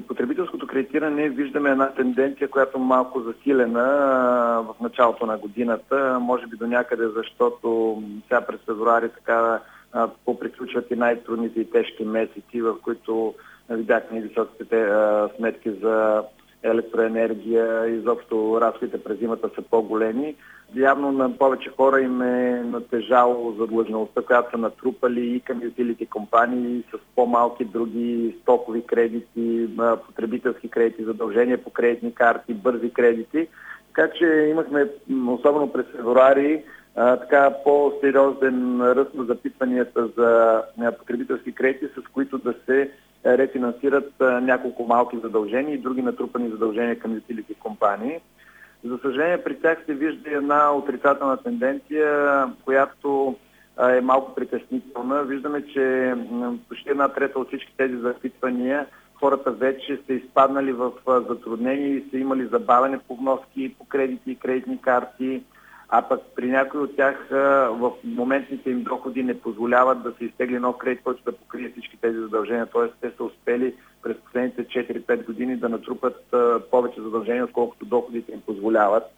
При потребителското кредитиране виждаме една тенденция, която малко засилена в началото на годината, може би до някъде, защото сега през февруари така поприключват и най-трудните и тежки месеци, в които видяхме високите сметки за електроенергия, изобщо разходите през зимата са по-големи. Явно на повече хора им е натежало задлъжнялостта, която са натрупали и към ютилити компании с по-малки други стокови кредити, потребителски кредити, задължения по кредитни карти, бързи кредити. Така че имахме, особено през февруари, така по-сериозен ръст на запитванията за потребителски кредити, с които да се рефинансират няколко малки задължения и други натрупани задължения към ютилити компании. За съжаление, при тях се вижда една отрицателна тенденция, която е малко притеснителна. Виждаме, че почти 1/3 от всички тези запитвания хората вече са изпаднали в затруднения и са имали забавяне по вноски, по кредити и кредитни карти, а пък при някои от тях в моментните им доходи не позволяват да се изтегли нов кредит, който да покрие всички тези задължения. Т.е. те са успели през последните 4-5 години да натрупат повече задължения, отколкото доходите им позволяват.